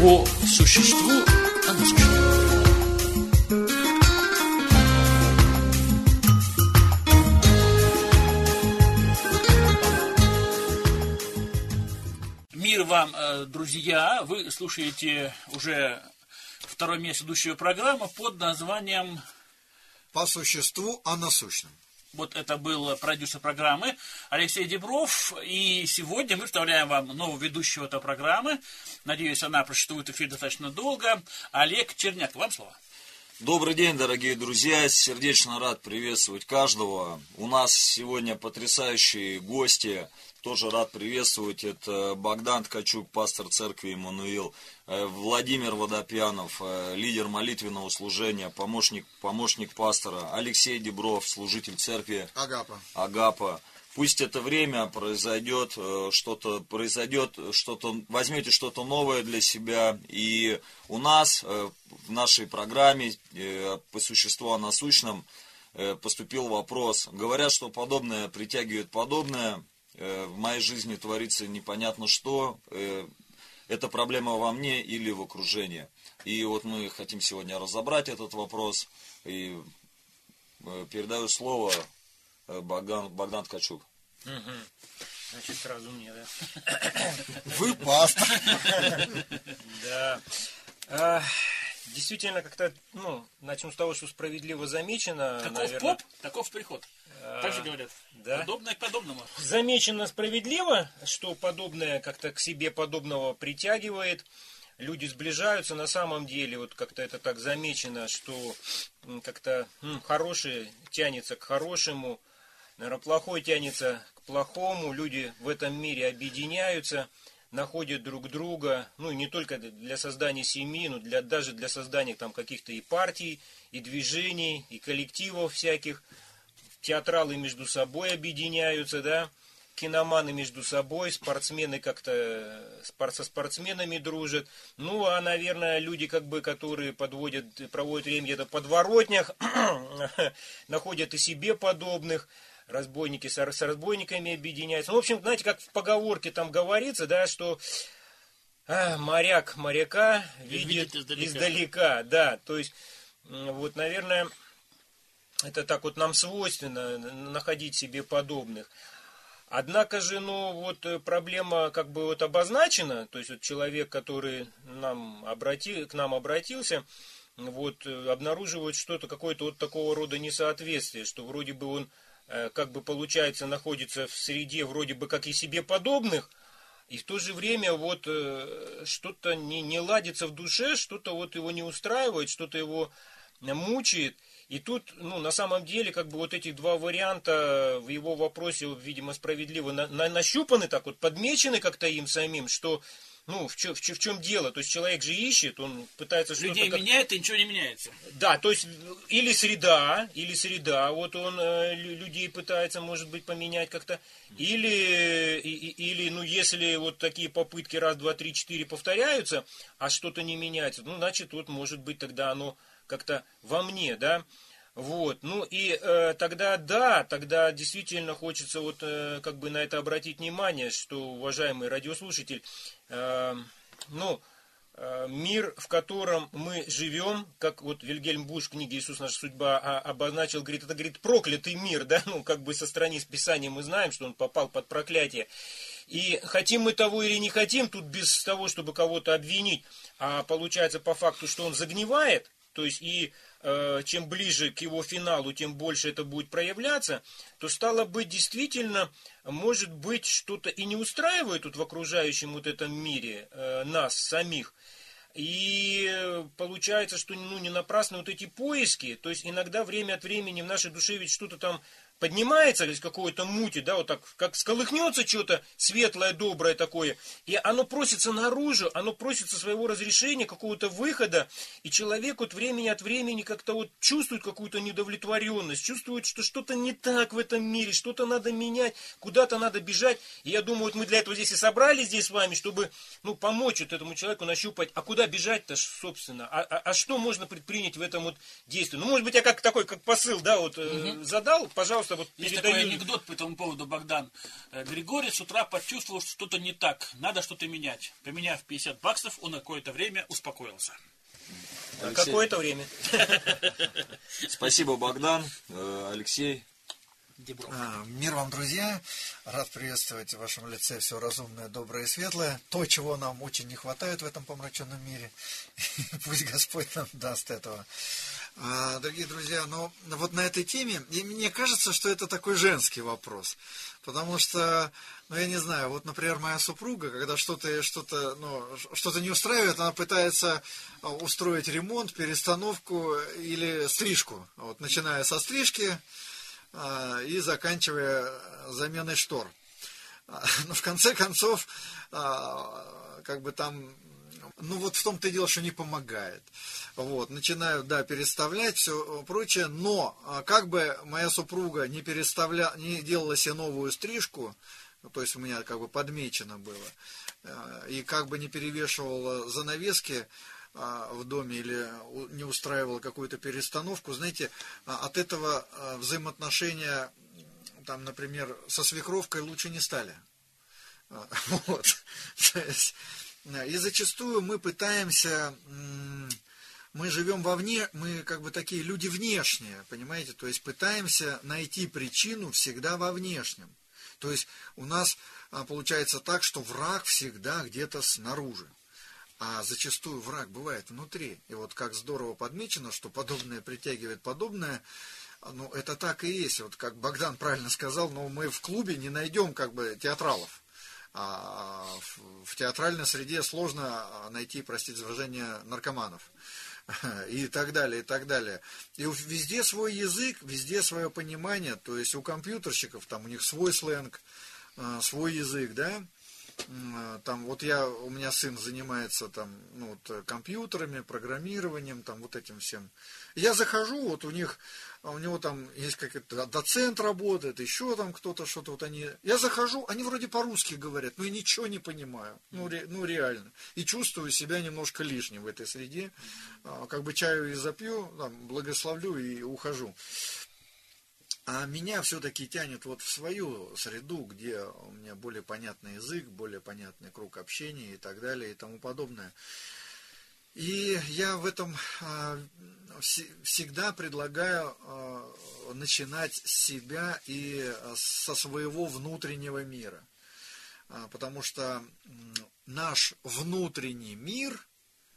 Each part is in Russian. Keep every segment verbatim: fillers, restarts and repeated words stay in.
По существу о насущном. Мир вам, друзья! Вы слушаете уже второй месяц идущую программу под названием «По существу о насущном». Вот это был продюсер программы Алексей Дебров. И сегодня мы вставляем вам нового ведущего этой программы. Надеюсь, она просуществует в эфире достаточно долго. Олег Черняк, вам слово. Добрый день, дорогие друзья. Сердечно рад приветствовать каждого. У нас сегодня потрясающие гости. Тоже рад приветствовать. Это Богдан Ткачук, пастор церкви Иммануил, Владимир Водопьянов, лидер молитвенного служения, помощник, помощник пастора, Алексей Дебров, служитель церкви Агапа. Агапа. Пусть это время произойдет, что-то произойдет, что-то, возьмете что-то новое для себя. И у нас в нашей программе «По существу о насущном» поступил вопрос. Говорят, что подобное притягивает подобное. В моей жизни творится непонятно что. Это проблема во мне или в окружении. И вот мы хотим сегодня разобрать этот вопрос. И передаю слово Богдан, Богдан Ткачук. Угу. Значит, сразу мне, да? Вы пастор. Да. Действительно, как-то, ну, начнем с того, что справедливо замечено. Таков наверное, поп, таков приход. А, так же говорят. Да. Подобное к подобному. Замечено справедливо, что подобное как-то к себе подобного притягивает. Люди сближаются. На самом деле, вот как-то это так замечено, что как-то м, хорошее тянется к хорошему, наверное, плохое тянется к плохому. Люди в этом мире объединяются, находят друг друга, ну, не только для создания семьи, но для, даже для создания там каких-то и партий, и движений, и коллективов всяких. Театралы между собой объединяются, да, киноманы между собой, спортсмены как-то со спортсменами дружат. Ну, а, наверное, люди, как бы, которые подводят, проводят время где-то в подворотнях, находят и себе подобных. Разбойники с разбойниками объединяются. Ну, в общем, знаете, как в поговорке там говорится, да, что а, моряк моряка видит, видит издалека. издалека. Да, то есть, вот, наверное, это так вот нам свойственно находить себе подобных. Однако же, ну, вот проблема как бы вот обозначена, то есть вот человек, который нам обрати, к нам обратился, вот, обнаруживает что-то, какое-то вот такого рода несоответствие, что вроде бы он как бы получается находится в среде вроде бы как и себе подобных, и в то же время вот что-то не, не ладится в душе, что-то вот его не устраивает, что-то его мучает. И тут, ну, на самом деле, как бы вот эти два варианта в его вопросе, видимо, справедливо на, на, нащупаны, так вот подмечены как-то им самим, что, ну, в, чё, в, чё, в чем дело? То есть человек же ищет, он пытается что-то... Людей как... меняет, и ничего не меняется. Да, то есть или среда, или среда, вот он э, людей пытается, может быть, поменять как-то, или, и, или, ну, если вот такие попытки раз, два, три, четыре повторяются, а что-то не меняется, ну, значит, вот, может быть, тогда оно как-то во мне, да, вот, ну, и э, тогда, да, тогда действительно хочется вот, э, как бы на это обратить внимание, что, уважаемый радиослушатель, э, ну, э, мир, в котором мы живем, как вот Вильгельм Буш в книге «Иисус. Наша судьба» обозначил, говорит, это, говорит, проклятый мир, да, ну, как бы со страниц Писания мы знаем, что он попал под проклятие. И хотим мы того или не хотим, тут без того, чтобы кого-то обвинить, а получается по факту, что он загнивает. То есть, и э, чем ближе к его финалу, тем больше это будет проявляться, то стало быть, действительно, может быть, что-то и не устраивает тут в окружающем вот этом мире э, нас самих. И получается, что ну, не напрасно вот эти поиски, то есть, иногда время от времени в нашей душе ведь что-то там поднимается из какой-то мути, да, вот так, как сколыхнется что-то светлое, доброе такое, и оно просится наружу, оно просится своего разрешения, какого-то выхода, и человек вот времени от времени как-то вот чувствует какую-то недовлетворенность, чувствует, что что-то не так в этом мире, что-то надо менять, куда-то надо бежать, и я думаю, вот мы для этого здесь и собрались здесь с вами, чтобы, ну, помочь вот этому человеку нащупать, а куда бежать-то, собственно, а, а, а что можно предпринять в этом вот действии, ну, может быть, я как такой, как посыл, да, вот, угу. э, задал, пожалуйста, пожалуйста, вот Есть передаю... такой анекдот по этому поводу, Богдан. Э, Григорий с утра почувствовал, что что-то не так, надо что-то менять. Поменяв пятьдесят баксов, он на какое-то время успокоился. На какое-то время. Спасибо, Богдан. Э, Алексей. Дебров. А, Мир вам, друзья! Рад приветствовать в вашем лице все разумное, доброе и светлое. То, чего нам очень не хватает в этом помраченном мире. Пусть Господь нам даст этого. А, дорогие друзья, ну вот на этой теме, и мне кажется, что это такой женский вопрос. Потому что, ну я не знаю, вот, например, моя супруга, когда что-то что-то, ну, что-то не устраивает, она пытается устроить ремонт, перестановку или стрижку. Вот, начиная со стрижки и заканчивая заменой штор. Но в конце концов, как бы там, ну вот в том-то и дело, что не помогает. Вот, начинаю, да, переставлять, все прочее, но как бы моя супруга не переставляла, не делала себе новую стрижку, то есть у меня как бы подмечено было, и как бы не перевешивала занавески в доме или не устраивала какую-то перестановку, знаете, от этого взаимоотношения, там, например, со свекровкой лучше не стали. Вот. То есть, и зачастую мы пытаемся, мы живем вовне, мы как бы такие люди внешние, понимаете, то есть пытаемся найти причину всегда во внешнем. То есть у нас получается так, что враг всегда где-то снаружи. А зачастую враг бывает внутри. И вот как здорово подмечено, что подобное притягивает подобное, ну, это так и есть. Вот как Богдан правильно сказал, но мы в клубе не найдем как бы театралов. А в театральной среде сложно найти, простите за выражение, наркоманов. И так далее, и так далее. И везде свой язык, везде свое понимание. То есть у компьютерщиков там у них свой сленг, свой язык, да. Там вот я, у меня сын занимается там, ну, вот, компьютерами, программированием, там вот этим всем. Я захожу, вот у них, у него там есть какой-то доцент работает, еще там кто-то что-то вот они. Я захожу, они вроде по-русски говорят, но я ничего не понимаю, ну, ре, ну реально. И чувствую себя немножко лишним в этой среде, как бы чаю и запью, там, благословлю и ухожу. А меня все-таки тянет вот в свою среду, где у меня более понятный язык, более понятный круг общения и так далее и тому подобное. И я в этом э, всегда предлагаю э, начинать с себя и со своего внутреннего мира. Э, потому что наш внутренний мир,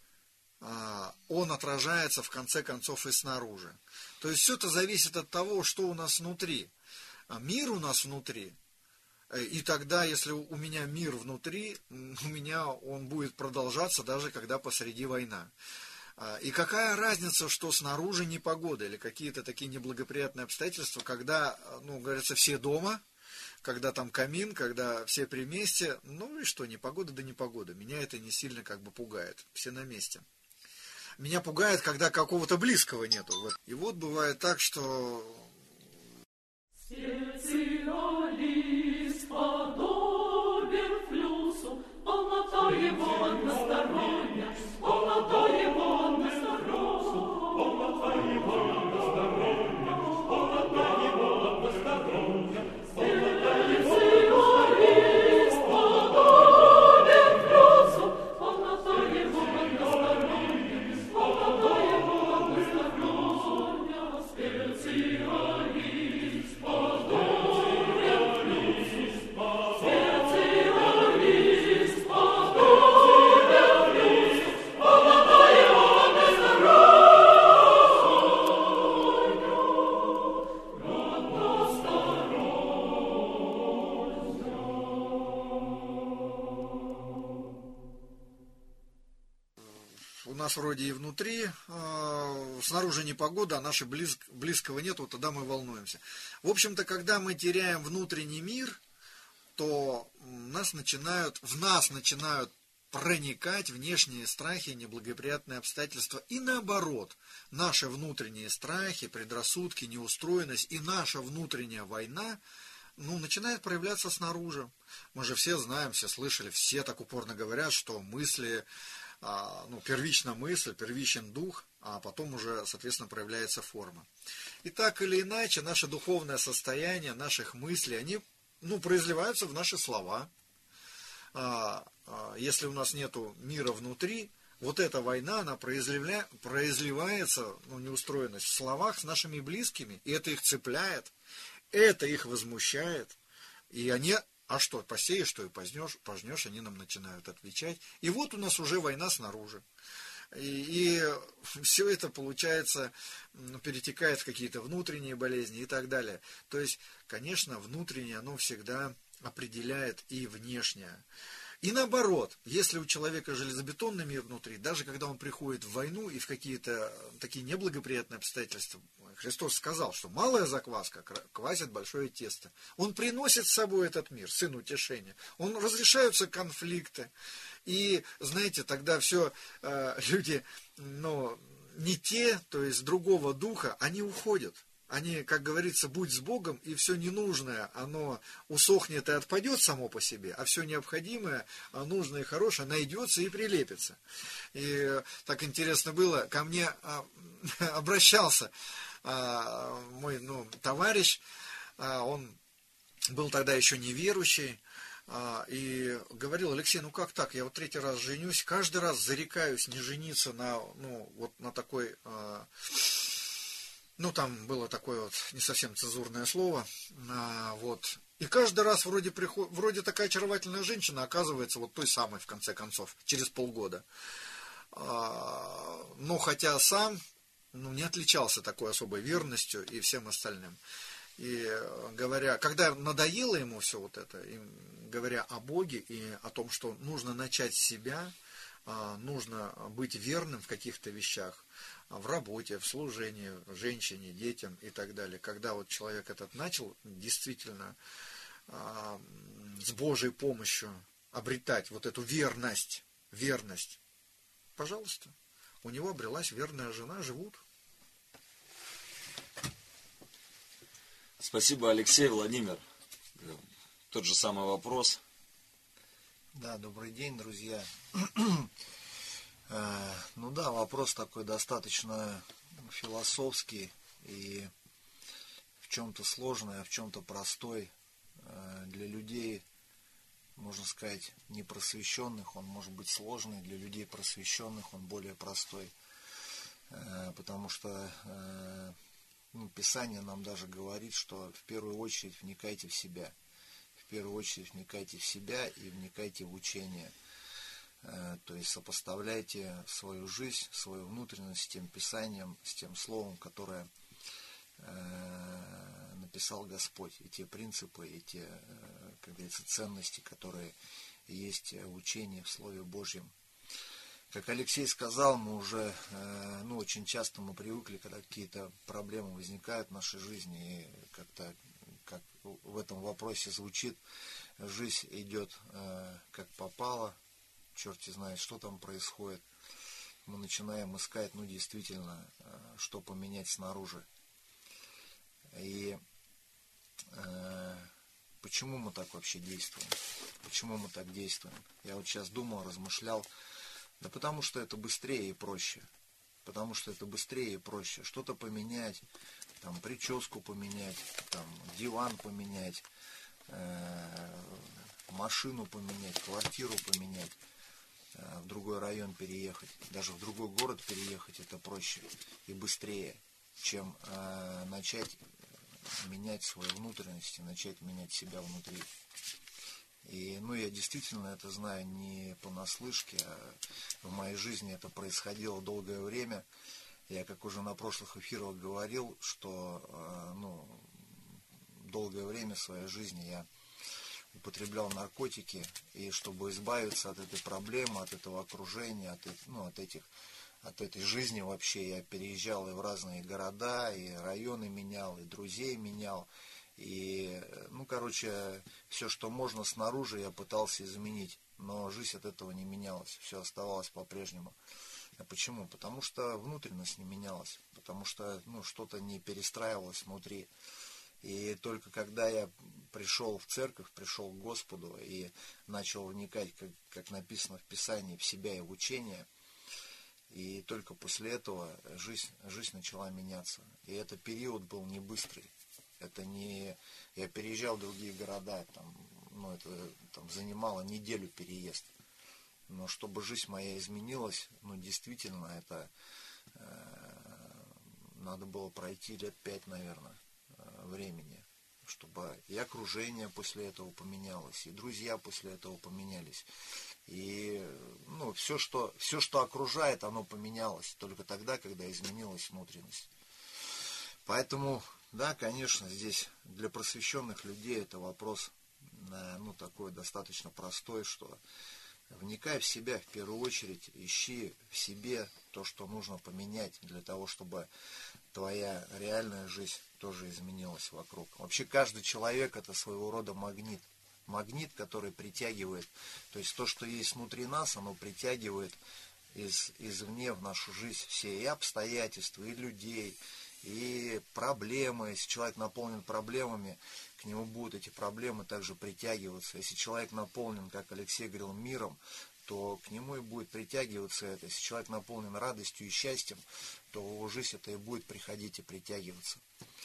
он отражается в конце концов и снаружи. То есть все это зависит от того, что у нас внутри. Мир у нас внутри. И тогда, если у меня мир внутри, у меня он будет продолжаться, даже когда посреди война. И какая разница, что снаружи непогода или какие-то такие неблагоприятные обстоятельства, когда, ну, говорится, все дома, когда там камин, когда все при месте, ну и что, непогода да непогода. Меня это не сильно как бы пугает. Все на месте. Меня пугает, когда какого-то близкого нету. И вот бывает так, что... У нас вроде и внутри, э, снаружи непогода, а нашей близ, близкого нет, вот тогда мы волнуемся. В общем-то, когда мы теряем внутренний мир, то нас начинают, в нас начинают проникать внешние страхи, неблагоприятные обстоятельства. И наоборот, наши внутренние страхи, предрассудки, неустроенность и наша внутренняя война, ну, начинает проявляться снаружи. Мы же все знаем, все слышали, все так упорно говорят, что мысли ну, первична мысль, первичен дух, а потом уже, соответственно, проявляется форма. И так или иначе, наше духовное состояние, наших мыслей, они, ну, произливаются в наши слова. Если у нас нету мира внутри, вот эта война, она произливля... произливается, ну, неустроенность в словах с нашими близкими, и это их цепляет, это их возмущает, и они, а что, посеешь, что и пожнешь, пожнешь, они нам начинают отвечать, и вот у нас уже война снаружи. И, и все это, получается, ну, перетекает в какие-то внутренние болезни и так далее. То есть, конечно, внутреннее, оно всегда определяет и внешнее. И наоборот, если у человека железобетонный мир внутри, даже когда он приходит в войну и в какие-то такие неблагоприятные обстоятельства, Христос сказал, что малая закваска квасит большое тесто. Он приносит с собой этот мир, сын утешения. Он разрешаются конфликты. И, знаете, тогда все э, люди, ну, не те, то есть другого духа, они уходят. Они, как говорится, будь с Богом, и все ненужное, оно усохнет и отпадет само по себе, а все необходимое, нужное и хорошее найдется и прилепится. И так интересно было, ко мне обращался мой, ну, товарищ, он был тогда еще неверующий, и говорил: Алексей, ну как так, я вот третий раз женюсь, каждый раз зарекаюсь не жениться на, ну, вот на такой... Ну, там было такое вот не совсем цензурное слово, а, вот. И каждый раз вроде, приход... вроде такая очаровательная женщина оказывается вот той самой, в конце концов, через полгода. А, но хотя сам, ну, не отличался такой особой верностью и всем остальным. И говоря, когда надоело ему все вот это, и говоря о Боге и о том, что нужно начать с себя, нужно быть верным в каких-то вещах, в работе, в служении, женщине, детям и так далее. Когда вот человек этот начал действительно э, с Божьей помощью обретать вот эту верность, верность, пожалуйста, у него обрелась верная жена, живут. Спасибо, Алексей. Владимир, тот же самый вопрос. Да, добрый день, друзья. Ну да, вопрос такой достаточно философский и в чем-то сложный, а в чем-то простой. Для людей, можно сказать, непросвещенных он может быть сложный, для людей просвещенных он более простой. Потому что, ну, Писание нам даже говорит, что в первую очередь вникайте в себя. В первую очередь вникайте в себя и вникайте в учение. То есть сопоставляйте свою жизнь, свою внутренность с тем Писанием, с тем Словом, которое написал Господь, и те принципы, и те, как говорится, ценности, которые есть в учении, в Слове Божьем. Как Алексей сказал, мы уже, ну, очень часто мы привыкли, когда какие-то проблемы возникают в нашей жизни, и как-то, как в этом вопросе звучит, жизнь идет как попало, черти знает, что там происходит. Мы начинаем искать, ну, действительно, что поменять снаружи. И э, почему мы так вообще действуем? Почему мы так действуем? Я вот сейчас думал, размышлял. Да потому что это быстрее и проще. Потому что это быстрее и проще. Что-то поменять, там, прическу поменять, там, диван поменять, э, машину поменять, квартиру поменять, в другой район переехать, даже в другой город переехать, это проще и быстрее, чем э, начать менять свою внутренность и начать менять себя внутри. И, ну, я действительно это знаю не понаслышке, а в моей жизни это происходило долгое время. Я, как уже на прошлых эфирах говорил, что, э, ну, долгое время в своей жизни я употреблял наркотики, и чтобы избавиться от этой проблемы, от этого окружения, от, ну, от, этих, от этой жизни вообще, я переезжал и в разные города, и районы менял, и друзей менял, и, ну, короче, все, что можно снаружи, я пытался изменить, но жизнь от этого не менялась, все оставалось по-прежнему. А почему? Потому что внутренность не менялась, потому что, ну, что-то не перестраивалось внутри. И только когда я пришел в церковь, пришел к Господу и начал вникать, как, как написано в Писании, в себя и в учение, и только после этого жизнь, жизнь начала меняться. И этот период был не быстрый. Это не... Я переезжал в другие города, там, ну, это там, занимало неделю переезд. Но чтобы жизнь моя изменилась, ну, действительно, это э, надо было пройти лет пять, наверное, э, времени, чтобы и окружение после этого поменялось, и друзья после этого поменялись. И, ну, все, что, все, что окружает, оно поменялось только тогда, когда изменилась внутренность. Поэтому, да, конечно, здесь для просвещенных людей это вопрос, э, ну, такой достаточно простой, что вникай в себя в первую очередь, ищи в себе то, что нужно поменять для того, чтобы твоя реальная жизнь тоже изменилась вокруг. Вообще каждый человек это своего рода магнит. Магнит, который притягивает, то есть то, что есть внутри нас, оно притягивает из, извне в нашу жизнь все и обстоятельства, и людей, и проблемы. Если человек наполнен проблемами, к нему будут эти проблемы также притягиваться. Если человек наполнен, как Алексей говорил, миром, то к нему и будет притягиваться это. Если человек наполнен радостью и счастьем, то в его жизнь это и будет приходить и притягиваться.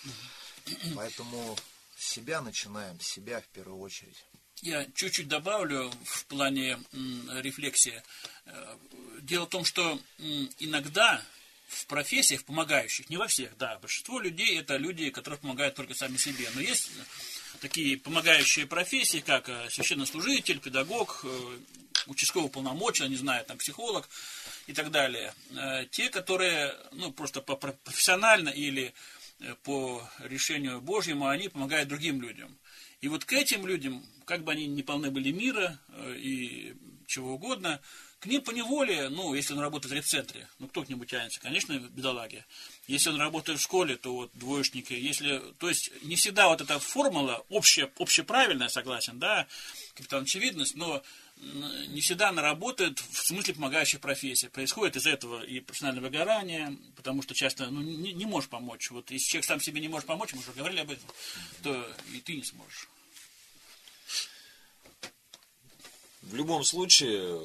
Поэтому с себя начинаем, с себя в первую очередь. Я чуть-чуть добавлю в плане м, рефлексии. Дело в том, что м, иногда в профессиях помогающих, не во всех, да, большинство людей это люди, которые помогают только сами себе. Но есть такие помогающие профессии, как священнослужитель, педагог, участковый уполномоченный, не знаю, там, психолог и так далее. Те, которые, ну, просто профессионально или по решению Божьему, они помогают другим людям. И вот к этим людям, как бы они ни полны были мира и чего угодно, к ним поневоле, ну, если он работает в репцентре, ну, кто к нему тянется? Конечно, бедолаги. Если он работает в школе, то вот двоечники. Если, то есть, не всегда вот эта формула, общая, общеправильная, согласен, да, капитан очевидность, но не всегда она работает в смысле помогающих профессий. Происходит из-за этого и профессиональное выгорание, потому что часто, ну, не, не можешь помочь. Вот если человек сам себе не может помочь, мы уже говорили об этом, то и ты не сможешь. В любом случае,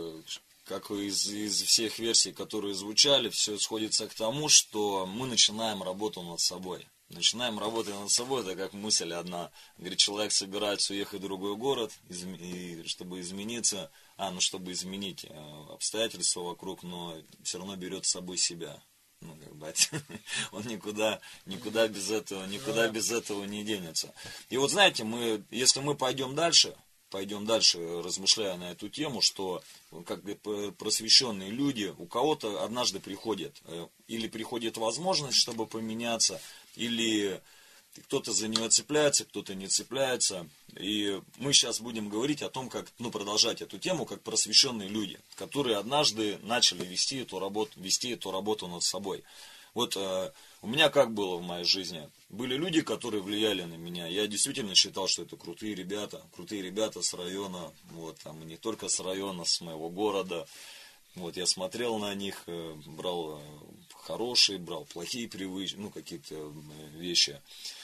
как из, из всех версий, которые звучали, все сходится к тому, что мы начинаем работу над собой. Начинаем работать над собой, это как мысль одна. Говорит, человек собирается уехать в другой город, и, чтобы измениться, а, ну, чтобы изменить обстоятельства вокруг, но все равно берет с собой себя. Ну, как бы, он никуда, никуда без этого, никуда без этого не денется. И вот знаете, мы, если мы пойдем дальше, пойдем дальше, размышляя на эту тему, что как просвещенные люди, у кого-то однажды приходит, или приходит возможность, чтобы поменяться, или кто-то за нее цепляется, кто-то не цепляется. И мы сейчас будем говорить о том, как, ну, продолжать эту тему, как просвещенные люди, которые однажды начали вести эту работу, вести эту работу над собой. Вот э, у меня как было в моей жизни? Были люди, которые влияли на меня. Я действительно считал, что это крутые ребята, крутые ребята с района, вот, там, и не только с района, с моего города. Вот, я смотрел на них, э, брал хорошие, брал плохие привычки, ну, какие-то вещи.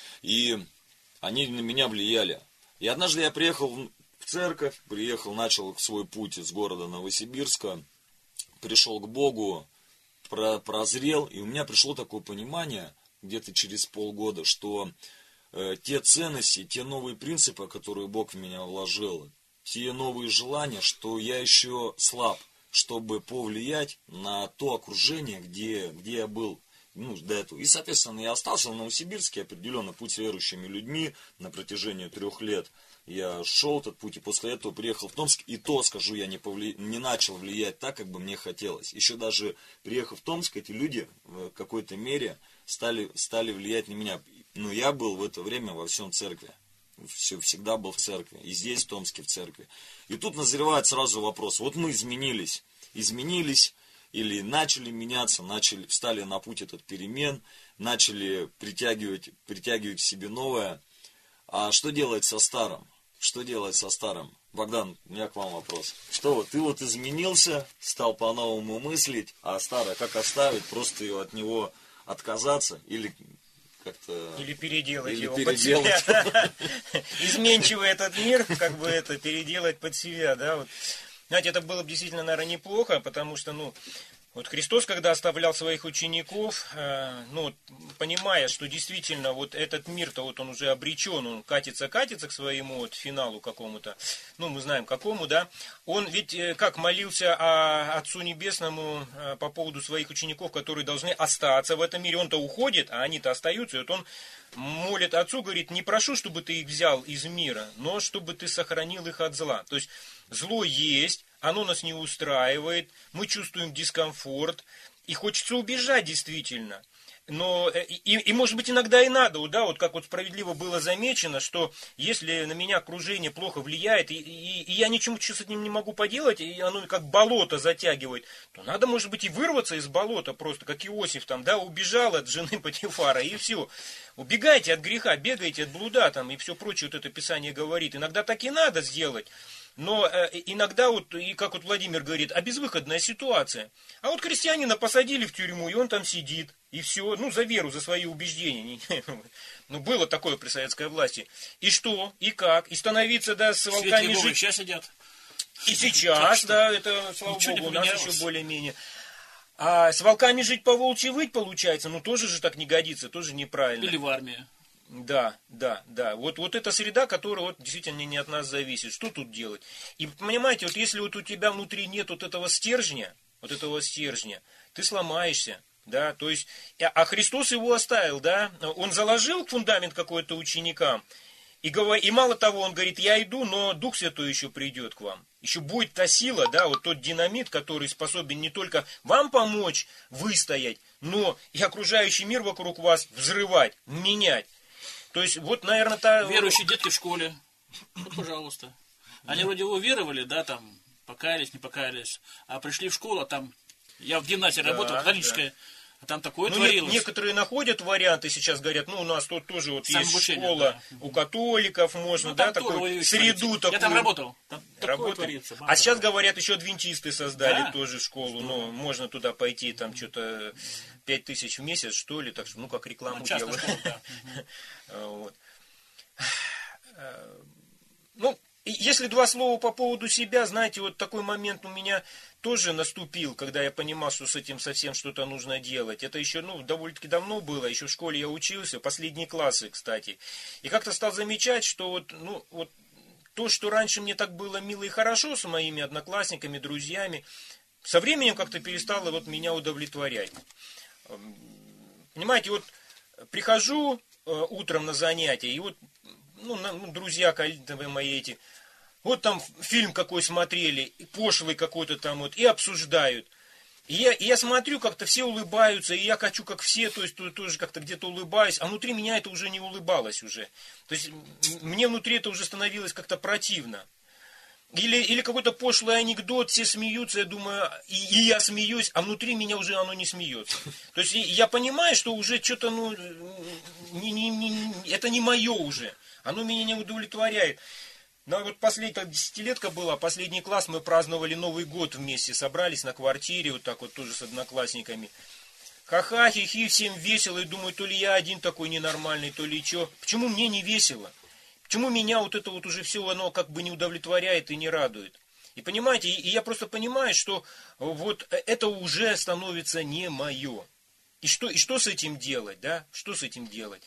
И они на меня влияли. И однажды я приехал в церковь, приехал, начал свой путь из города Новосибирска, пришел к Богу, прозрел, и у меня пришло такое понимание, где-то через полгода, что э, те ценности, те новые принципы, которые Бог в меня вложил, те новые желания, что я еще слаб, чтобы повлиять на то окружение, где, где я был, ну, до этого. И, соответственно, я остался в Новосибирске, определенно путь с верующими людьми на протяжении трех лет. Я шел этот путь, и после этого приехал в Томск, и то, скажу, я не, повли... не начал влиять так, как бы мне хотелось. Еще даже приехав в Томск, эти люди в какой-то мере стали, стали влиять на меня. Но я был в это время во всем церкви. Все, всегда был в церкви. И здесь, в Томске, в церкви. И тут назревает сразу вопрос. Вот мы изменились. Изменились или начали меняться, начали, встали на путь этот перемен, начали притягивать, притягивать к себе новое. А что делать со старым? Что делать со старым? Богдан, у меня к вам вопрос. Что вот, ты вот изменился, стал по-новому мыслить, а старое как оставить? Просто от него отказаться? Или как-то... Или переделать Или его переделать. под себя. Изменчивый этот мир, как бы это, переделать под себя, да, вот. Знаете, это было бы действительно, наверное, неплохо, потому что, ну, вот Христос, когда оставлял своих учеников, э, ну, понимая, что действительно вот этот мир-то вот он уже обречен, он катится-катится к своему вот финалу какому-то, ну, мы знаем какому, да, он ведь э, как молился о Отцу Небесному э, по поводу своих учеников, которые должны остаться в этом мире, он-то уходит, а они-то остаются, и вот он молит Отцу, говорит, не прошу, чтобы ты их взял из мира, но чтобы ты сохранил их от зла, то есть зло есть, оно нас не устраивает, мы чувствуем дискомфорт, и хочется убежать действительно. Но, и, и может быть иногда и надо, да, вот как вот справедливо было замечено, что если на меня окружение плохо влияет, и, и, и я ничего с ним не могу поделать, и оно как болото затягивает, то надо, может быть, и вырваться из болота просто, как Иосиф там, да, убежал от жены Потифара, и все. Убегайте от греха, бегайте от блуда там, и все прочее, вот это Писание говорит. Иногда так и надо сделать. Но э, иногда, вот, и как вот Владимир говорит, а безвыходная ситуация. А вот крестьянина посадили в тюрьму, и он там сидит. И все, ну, за веру, за свои убеждения. Ну, было такое при советской власти. И что? И как? И становиться, да, с волками жить. Сейчас сидят. И сейчас, да, это, слава богу, у нас еще более-менее. А с волками жить по волчьи выть получается, ну, тоже же так не годится, тоже неправильно. Или в армии. Да, да, да. Вот, вот эта среда, которая вот действительно не от нас зависит. Что тут делать? И понимаете, вот если вот у тебя внутри нет вот этого стержня, вот этого стержня, ты сломаешься, да, то есть, а Христос его оставил, да, он заложил фундамент какой-то ученикам, и, говор, и мало того, он говорит, я иду, но Дух Святой еще придет к вам. Еще будет та сила, да, вот тот динамит, который способен не только вам помочь выстоять, но и окружающий мир вокруг вас взрывать, менять. То есть, вот, наверное, та... Верующие детки в школе. Ну, пожалуйста. Они вроде уверовали, да, там, покаялись, не покаялись. А пришли в школу, а там... Я в гимназии да, работал, классическая, да. А там такое ну, творилось. Некоторые находят варианты, сейчас говорят, ну, у нас тут тоже вот есть школа, да. У католиков можно, ну, да, такую среду такую. Я там работал. Там работал. Творится, а сейчас, говорят, еще адвентисты создали да? тоже школу. Что? Ну, можно туда пойти, там, что-то пять тысяч в месяц, что ли, так что, ну, как рекламу ну, делают. Школа, да. Вот. Ну, если два слова по поводу себя, знаете, вот такой момент у меня тоже наступил, когда я понимал, что с этим совсем что-то нужно делать. Это еще, ну, довольно-таки давно было, еще в школе я учился, последние классы, кстати. И как-то стал замечать, что вот, ну, вот то, что раньше мне так было мило и хорошо с моими одноклассниками, друзьями, со временем как-то перестало вот меня удовлетворять. Понимаете, вот прихожу утром на занятия, и вот, ну, ну друзья, коллеги мои эти, вот там фильм какой смотрели, пошлый какой-то там вот, и обсуждают. И я, и я смотрю, как-то все улыбаются, и я хочу, как все, то есть тоже как-то где-то улыбаюсь, а внутри меня это уже не улыбалось уже. То есть мне внутри это уже становилось как-то противно. Или, или какой-то пошлый анекдот, все смеются, я думаю, и, и я смеюсь, а внутри меня уже оно не смеется. То есть я понимаю, что уже что-то, ну, не, не, не, это не мое уже, оно меня не удовлетворяет. Ну, вот последняя десятилетка была, последний класс, мы праздновали Новый год вместе, собрались на квартире, вот так вот тоже с одноклассниками. Ха-ха, хи-хи, всем весело, и думаю, то ли я один такой ненормальный, то ли что. Почему мне не весело? Почему меня вот это вот уже все, оно как бы не удовлетворяет и не радует? И понимаете, и я просто понимаю, что вот это уже становится не мое. И что, и что с этим делать, да? Что с этим делать?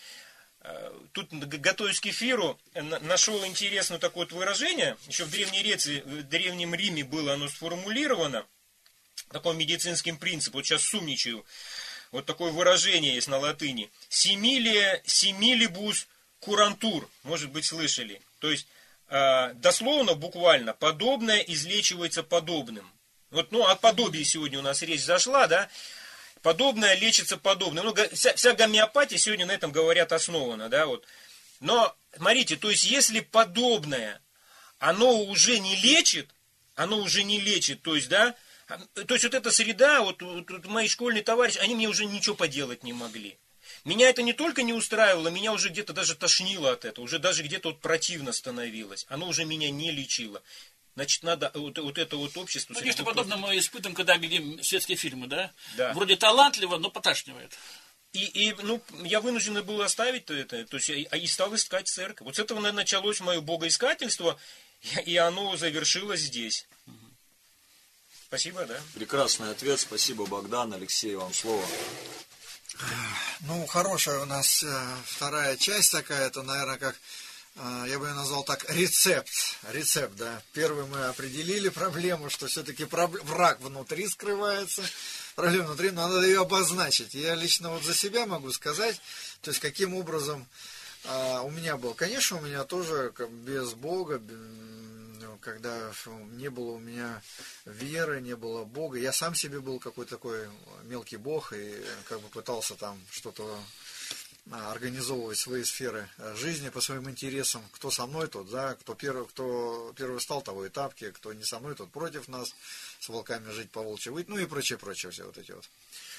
Тут, готовясь к эфиру, нашел интересное такое вот выражение. Еще в Древней Греции, в Древнем Риме было оно сформулировано таким медицинским принципом. Вот сейчас сумничаю. Вот такое выражение есть на латыни. Симилия, симилибус курантур. Может быть, слышали. То есть, дословно, буквально, подобное излечивается подобным. Вот, ну, о подобии сегодня у нас речь зашла, да? Подобное лечится подобным. Ну, вся, вся гомеопатия сегодня на этом, говорят, основана, да, вот. Но, смотрите, то есть, если подобное, оно уже не лечит, оно уже не лечит, то есть, да, то есть, вот эта среда, вот, вот мои школьные товарищи, они мне уже ничего поделать не могли. Меня это не только не устраивало, меня уже где-то даже тошнило от этого, уже даже где-то вот противно становилось. Оно уже меня не лечило. Значит, надо вот, вот это вот общество... Конечно, подобно мы испытываем, когда видим светские фильмы, да? Да. Вроде талантливо, но поташнивает. И, и ну, я вынужден был оставить это, то есть, и, и стал искать церковь. Вот с этого, наверное, началось мое богоискательство, и оно завершилось здесь. Спасибо, да? Прекрасный ответ. Спасибо, Богдан. Алексей, вам слово. Ну, хорошая у нас э, вторая часть такая, это, наверное, как, э, я бы ее назвал так, рецепт. Рецепт, да. Первый мы определили проблему, что все-таки проб... враг внутри скрывается. Проблема внутри, но надо ее обозначить. Я лично вот за себя могу сказать, то есть каким образом э, у меня был. Конечно, у меня тоже как, без Бога, без, когда не было у меня веры, не было Бога, я сам себе был какой-то такой мелкий бог и как бы пытался там что-то организовывать свои сферы жизни по своим интересам. Кто со мной, тот, да, кто первый, кто первый стал, того и тапки, кто не со мной, тот против нас, с волками жить, по волчьи выть, ну и прочее, прочее, все вот эти вот.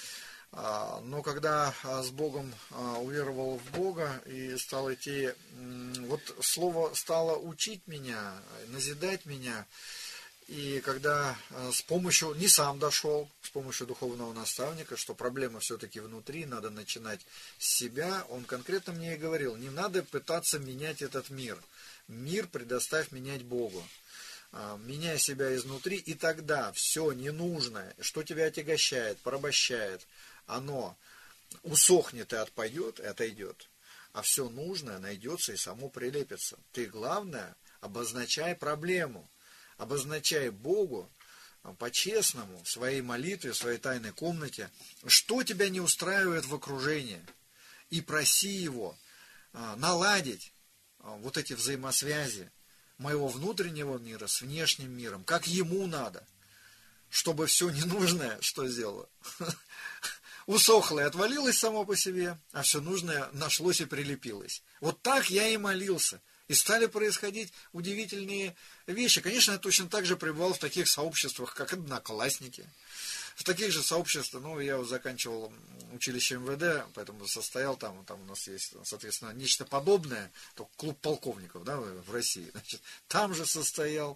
Но когда с Богом уверовал в Бога и стал идти, вот слово стало учить меня, назидать меня, и когда с помощью, не сам дошел, с помощью духовного наставника, что проблема все-таки внутри, надо начинать с себя, он конкретно мне и говорил, не надо пытаться менять этот мир, мир предоставь менять Богу. Меняй себя изнутри, и тогда все ненужное, что тебя отягощает, порабощает, оно усохнет и отпадет, и отойдет. А все нужное найдется и само прилепится. Ты, главное, обозначай проблему, обозначай Богу по-честному, в своей молитве, в своей тайной комнате, что тебя не устраивает в окружении, и проси Его наладить вот эти взаимосвязи моего внутреннего мира с внешним миром, как Ему надо, чтобы все ненужное, что сделало, усохло и отвалилось само по себе, а все нужное нашлось и прилепилось. Вот так я и молился. И стали происходить удивительные вещи. Конечно, я точно так же пребывал в таких сообществах, как одноклассники. В таких же сообществах, ну, я вот заканчивал училище эм вэ дэ, поэтому состоял там, там у нас есть, соответственно, нечто подобное, только клуб полковников, да, в России, значит, там же состоял,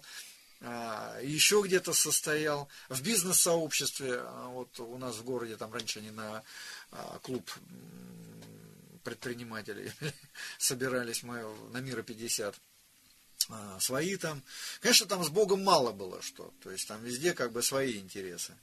еще где-то состоял, в бизнес-сообществе, вот у нас в городе, там раньше они на клуб предпринимателей собирались, мы на Мира пятьдесят, свои там, конечно, там с Богом мало было что, то есть там везде как бы свои интересы.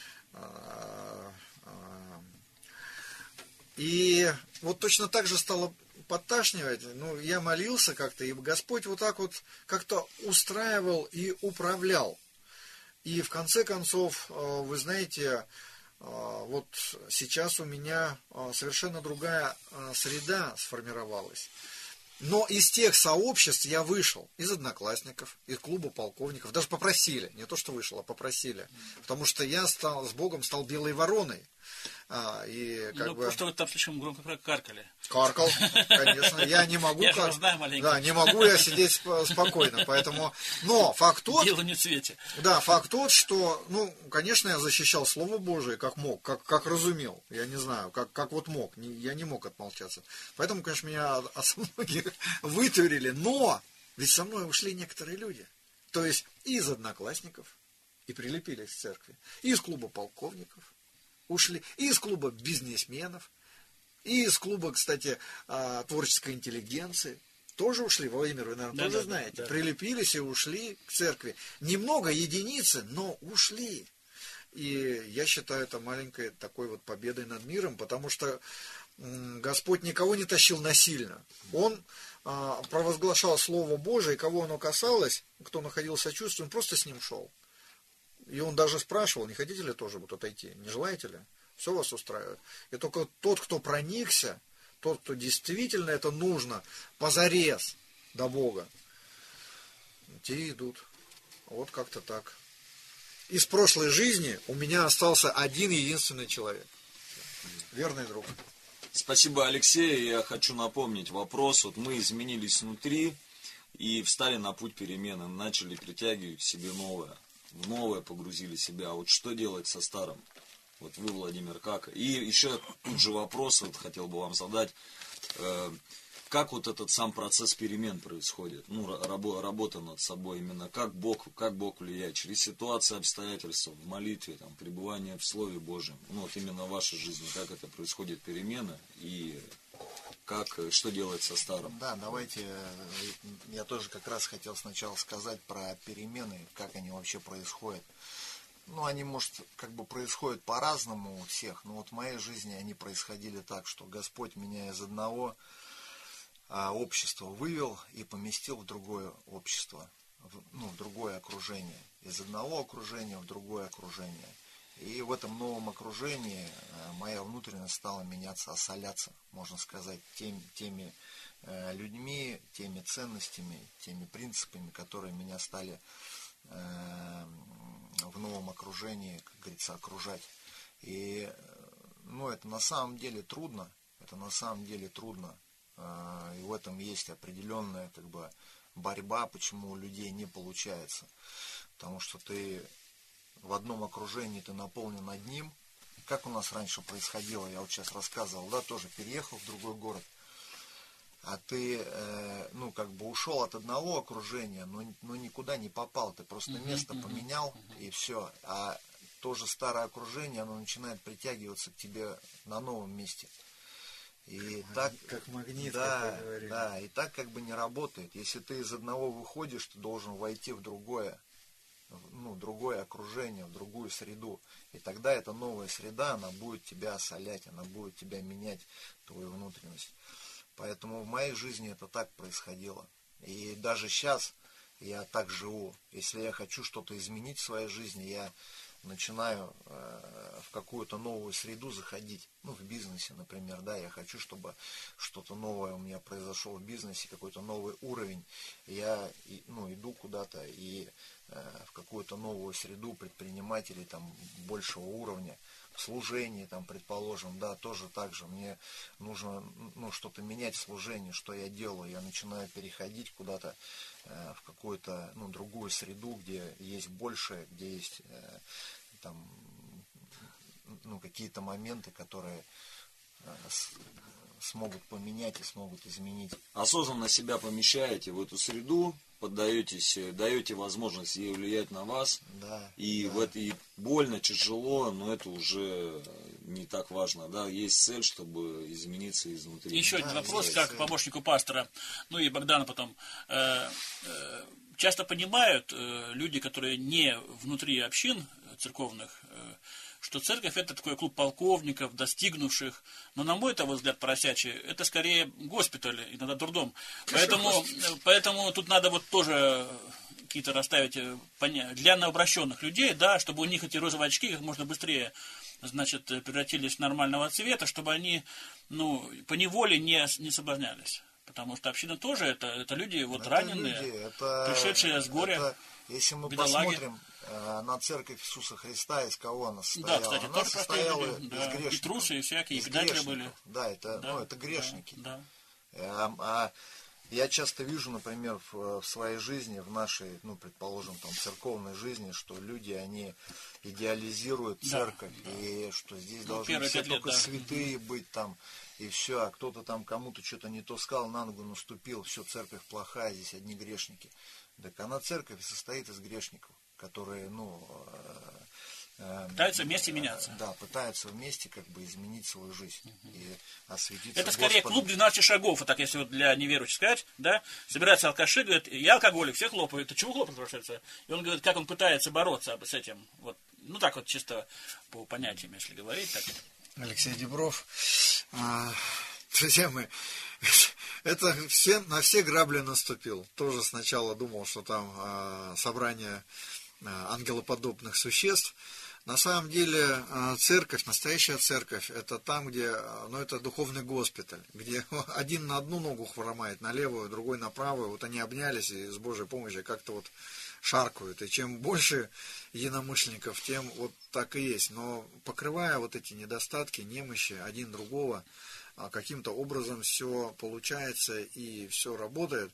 И вот точно так же стало подташнивать, ну, я молился как-то, и Господь вот так вот как-то устраивал и управлял. И в конце концов, вы знаете, вот сейчас у меня совершенно другая среда сформировалась. Но из тех сообществ я вышел, из одноклассников, из клуба полковников, даже попросили, не то что вышел, а попросили, потому что я стал с Богом стал белой вороной. А, и как ну, бы... что вы там слишком громко каркали. Каркал, конечно, я не могу... Я кар... знаю маленько. Да, не могу я сидеть спокойно, поэтому... Но факт тот... Дело не в цвете. Да, факт тот, что, ну, конечно, я защищал Слово Божие, как мог, как, как разумел, я не знаю, как, как вот мог, не, я не мог отмолчаться. Поэтому, конечно, меня от, от многих вытурили, но ведь со мной ушли некоторые люди, то есть из одноклассников, и прилепились к церкви, и из клуба полковников ушли, и из клуба бизнесменов, и из клуба, кстати, творческой интеллигенции, тоже ушли, Владимир, вы, наверное, да, тоже да, знаете, да, да. Прилепились и ушли к церкви. Немного, единицы, но ушли. И я считаю это маленькой такой вот победой над миром, потому что Господь никого не тащил насильно. Он а, провозглашал Слово Божие, и кого оно касалось, кто находился чувством, он просто с ним шел. И он даже спрашивал, не хотите ли тоже вот отойти, не желаете ли? Все вас устраивает. И только тот, кто проникся, тот, кто действительно это нужно, позарез до Бога, те идут. Вот как-то так. Из прошлой жизни у меня остался один единственный человек. Верный друг. Спасибо, Алексей. Я хочу напомнить вопрос. Вот мы изменились внутри и встали на путь перемены, начали притягивать к себе новое. В новое погрузили себя. А вот что делать со старым? Вот вы, Владимир, как? И еще тут же вопрос вот хотел бы вам задать. как вот этот сам процесс перемен происходит? Ну, рабо, работа над собой именно. Как Бог, как Бог влияет? Через ситуации, обстоятельства, в молитве, там, пребывание в Слове Божьем. Ну, вот именно в вашей жизни, как это происходит, перемены и как, что делать со старым? Да, давайте, я тоже как раз хотел сначала сказать про перемены, как они вообще происходят. Ну, они, может, как бы происходят по-разному у всех, но вот в моей жизни они происходили так, что Господь меня из одного а, общества вывел и поместил в другое общество, в, ну, в другое окружение. Из одного окружения в другое окружение. И в этом новом окружении а, моя внутренность стала меняться, осоляться, можно сказать, тем, теми а, людьми, теми ценностями, теми принципами, которые меня стали а, в новом окружении, как говорится, окружать. И, ну, это на самом деле трудно, это на самом деле трудно, и в этом есть определенная, как бы, борьба, почему у людей не получается, потому что ты в одном окружении, ты наполнен одним, как у нас раньше происходило, я вот сейчас рассказывал, да, тоже переехал в другой город, а ты, э, ну, как бы ушел от одного окружения, но, но никуда не попал, ты просто uh-huh, место uh-huh, поменял, uh-huh. и все. А то же старое окружение, оно начинает притягиваться к тебе на новом месте. И как так, как магнит, да, как вы говорили. Да, и так как бы не работает. Если ты из одного выходишь, ты должен войти в другое, ну, другое окружение, в другую среду. И тогда эта новая среда, она будет тебя осолять, она будет тебя менять, твою внутренность. Поэтому в моей жизни это так происходило. И даже сейчас я так живу. Если я хочу что-то изменить в своей жизни, я начинаю э, в какую-то новую среду заходить. Ну, в бизнесе, например, да, я хочу, чтобы что-то новое у меня произошло в бизнесе, какой-то новый уровень. Я, ну, иду куда-то и э, в какую-то новую среду предпринимателей там большего уровня. В служении, там, предположим, да, тоже так же. Мне нужно, ну, что-то менять в служении, что я делаю. Я начинаю переходить куда-то э, в какую-то, ну, другую среду, где есть большее, где есть э, там, ну, какие-то моменты, которые э, с, смогут поменять и смогут изменить. Осознанно себя помещаете в эту среду, поддаетесь, даете возможность ей влиять на вас, да, и да. в это и больно, тяжело, но это уже не так важно, да, есть цель, чтобы измениться изнутри. Еще да, один вопрос, есть как цель. Помощнику пастора, ну и Богдана потом. Э, э, часто понимают э, люди, которые не внутри общин церковных, э, что церковь это такой клуб полковников, достигнувших, но на мой того взгляд поросячий, это скорее госпиталь, иногда дурдом. Поэтому, поэтому тут надо вот тоже какие-то расставить для новообращенных людей, да, чтобы у них эти розовые очки как можно быстрее, значит, превратились в нормального цвета, чтобы они, ну, поневоле не, не соблазнялись. Потому что община тоже это, это люди вот это раненые, люди, это, пришедшие с горя. Это, если мы бедолаги. посмотрим э, на церковь Иисуса Христа, из кого она состояла? Да, кстати, она тоже состояла люди, из да, грешников. И трусы, и всякие, и из предатели грешников. были. Да, это, Да, ну, это грешники. Да, да. А, а я часто вижу, например, в, в своей жизни, в нашей, ну, предположим, там, церковной жизни, что люди, они идеализируют церковь, да, и да. что здесь ну, должны все только лет, да. святые быть там, и все, а кто-то там кому-то что-то не то сказал, на ногу наступил, все, церковь плохая, здесь одни грешники. Так она, церковь, состоит из грешников, которые, ну... Пытаются вместе меняться. Да, пытаются вместе как бы изменить свою жизнь uh-huh. и осветиться Это скорее Господом. Клуб двенадцати шагов, вот так если вот для неверующих сказать, да, собираются алкаши, говорят, я алкоголик, все хлопают, ты чего хлопают, спрашивается? И он говорит, как он пытается бороться с этим, вот, ну так вот чисто по понятиям, если говорить, так. Алексей Дебров, а, друзья мои, это все, на все грабли наступил. Тоже сначала думал, что там а, собрание а, ангелоподобных существ. На самом деле церковь, настоящая церковь, это там, где, ну, это духовный госпиталь, где один на одну ногу хромает, на левую, другой на правую, вот они обнялись и с Божьей помощью как-то вот шаркают. И чем больше единомышленников, тем вот так и есть. Но покрывая вот эти недостатки, немощи один другого, каким-то образом все получается и все работает.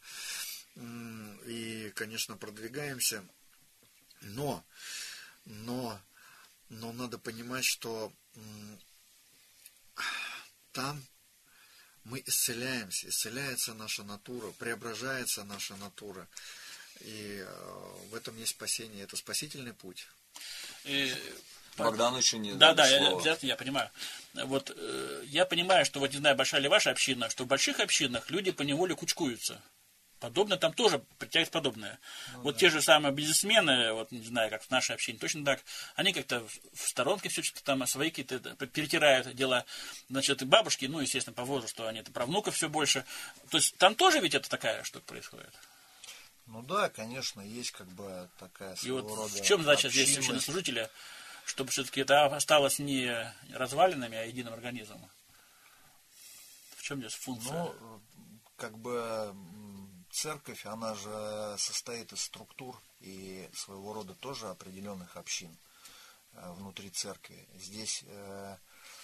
И, конечно, продвигаемся. Но, но... Но надо понимать, что м, там мы исцеляемся, исцеляется наша натура, преображается наша натура. И в этом есть спасение, это спасительный путь. И... Богдан еще не Да, да, слово. я, я понимаю. Вот э, я понимаю, что вот не знаю, большая ли ваша община, что в больших общинах люди поневоле кучкуются. Подобное там тоже притягивает подобное. Ну, вот да. Те же самые бизнесмены, вот не знаю, как в нашей общине, точно так, они как-то в сторонке все что-то там свои какие-то перетирают дела. Значит, и бабушки, ну, естественно, по возрасту, они-то про внуков все больше. То есть там тоже ведь это такая штука происходит. Ну да, конечно, есть как бы такая своего и вот рода в чем задача община. здесь священнослужителя, чтобы все-таки это осталось не развалинами, а единым организмом? В чем здесь функция? Ну, как бы церковь, она же состоит из структур и своего рода тоже определенных общин внутри церкви. Здесь э,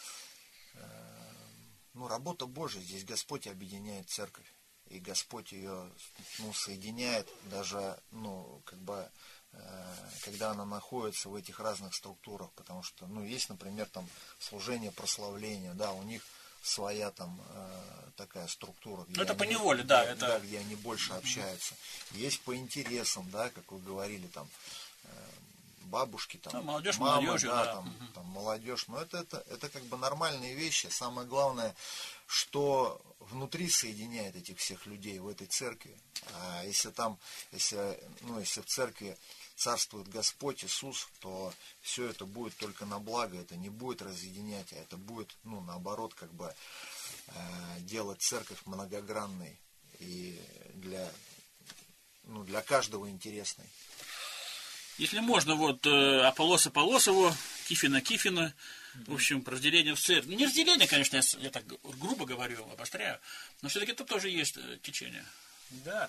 э, ну, работа Божья, здесь Господь объединяет церковь. И Господь ее, ну, соединяет даже, ну, как бы, э, когда она находится в этих разных структурах, потому что, ну, есть, например, там служение прославления, да, у них своя там э, такая структура. Ну, это они, поневоле, да, где, это... да, где они больше общаются. Есть по интересам, да, как вы говорили, там, э, бабушки, там, ну, молодежь, мамы, молодежью, да, да. там, Угу. там, молодежь, но это, это, это как бы нормальные вещи. Самое главное, что внутри соединяет этих всех людей в этой церкви. А если там, если, ну, если в церкви царствует Господь Иисус, то все это будет только на благо, это не будет разъединять, а это будет, ну, наоборот, как бы э, делать церковь многогранной и для, ну, для каждого интересной. Если можно, вот э, Аполлоса Полосову, Кифина Кифина, в общем, разделение в церкви. Не разделение, конечно, я, я так грубо говорю, обостряю, но все-таки тут тоже есть течение. Да.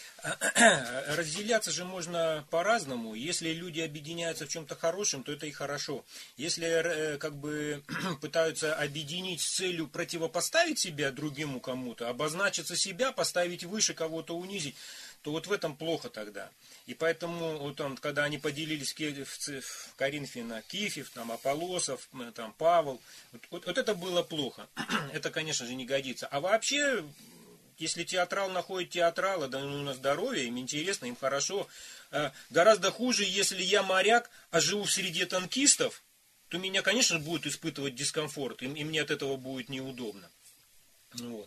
Разделяться же можно по-разному. Если люди объединяются в чем-то хорошем, то это и хорошо. Если как бы пытаются объединить с целью противопоставить себя другому кому-то, обозначиться себя, поставить выше, кого-то унизить, то вот в этом плохо тогда. И поэтому, вот он, когда они поделились в Коринфе на Кифев, там, Аполлосов, там, Павел, вот, вот, вот это было плохо. Это, конечно же, не годится. А вообще, если театрал находит театрала, да, ну, на здоровье, им интересно, им хорошо. Гораздо хуже, если я моряк, а живу в среде танкистов, то меня, конечно, будет испытывать дискомфорт, и, и мне от этого будет неудобно. Вот.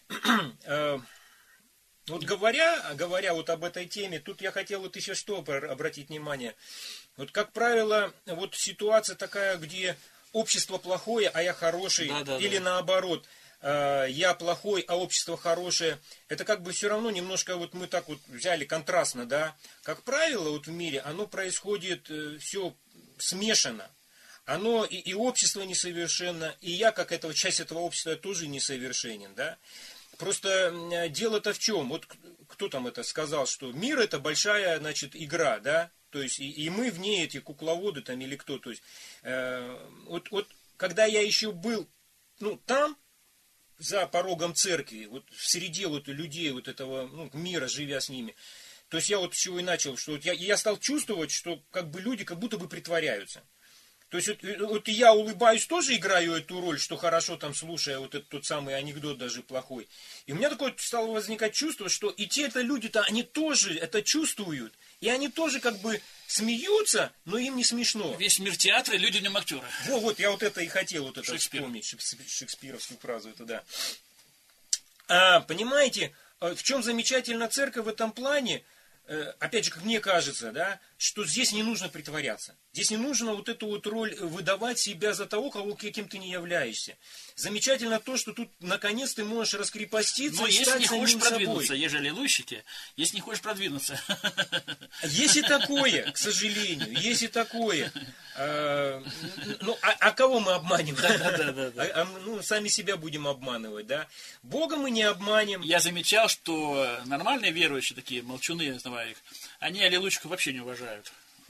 Вот говоря, говоря вот об этой теме, тут я хотел вот еще что обратить внимание. Вот, как правило, вот ситуация такая, где общество плохое, а я хороший, да, да, или да. наоборот, я плохой, а общество хорошее, это как бы все равно немножко вот мы так вот взяли контрастно, да. Как правило, вот в мире оно происходит все смешано. Оно и, и общество несовершенно, и я, как этого, часть этого общества, тоже несовершенен, да. Просто дело-то в чем? Вот кто там это сказал, что мир это большая, значит, игра, да? То есть и, и мы в ней эти кукловоды там или кто. То есть э, вот, вот когда я еще был, ну, там, за порогом церкви, вот в среде вот людей вот этого, ну, мира, живя с ними, то есть я вот с чего и начал, что вот я, я стал чувствовать, что как бы люди как будто бы притворяются. То есть вот, вот я улыбаюсь, тоже играю эту роль, что хорошо там слушая вот этот тот самый анекдот даже плохой. И у меня такое стало возникать чувство, что и те-то люди-то, они тоже это чувствуют. И они тоже как бы смеются, но им не смешно. Весь мир театра, и люди в нем актеры. Во, вот я вот это и хотел вот это Шекспир. вспомнить, шекспировскую фразу, это да. А, понимаете, в чем замечательна церковь в этом плане? Опять же, как мне кажется, да, что здесь не нужно притворяться. Здесь не нужно вот эту вот роль выдавать себя за того, кого, каким ты не являешься. Замечательно то, что тут наконец ты можешь раскрепоститься. Но и если стать не хочешь самим продвинуться, собой. ежели лущите, если не хочешь продвинуться. Есть и такое, к сожалению, есть и такое. А, ну, а, а кого мы обманем? Да, да, да, да. А, а, ну, сами себя будем обманывать, да? Бога мы не обманем. Я замечал, что нормальные верующие, такие молчуны, я знаю их, они аллилуйчиков вообще не уважают.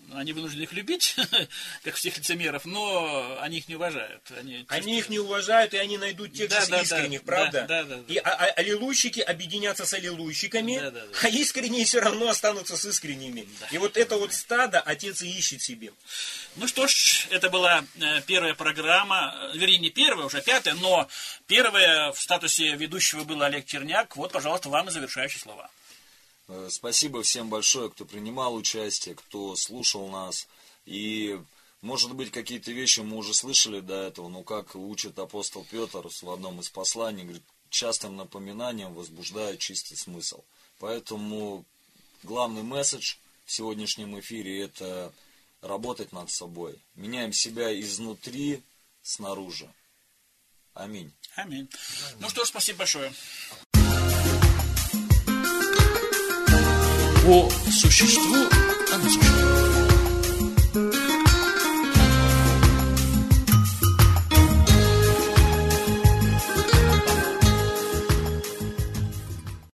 они вынуждены их любить, как всех лицемеров, но они их не уважают. Они, они их не уважают, и они найдут тех да, же да, искренних, да, правда? Да, да, да, и а, а, аллилуйщики объединятся с аллилуйщиками, да, да, да. а искренние все равно останутся с искренними. Да. И вот это вот стадо Отец и ищет себе. Ну что ж, это была первая программа, вернее, не первая, уже пятая, но первая в статусе ведущего был Олег Черняк. Вот, пожалуйста, вам и завершающие слова. Спасибо всем большое, кто принимал участие, кто слушал нас. И, может быть, какие-то вещи мы уже слышали до этого, но как учит апостол Петр в одном из посланий, говорит, частым напоминанием возбуждает чистый смысл. Поэтому главный месседж в сегодняшнем эфире – это работать над собой. Меняем себя изнутри, снаружи. Аминь. Аминь. Аминь. Ну что ж, спасибо большое. По существу, а на существу.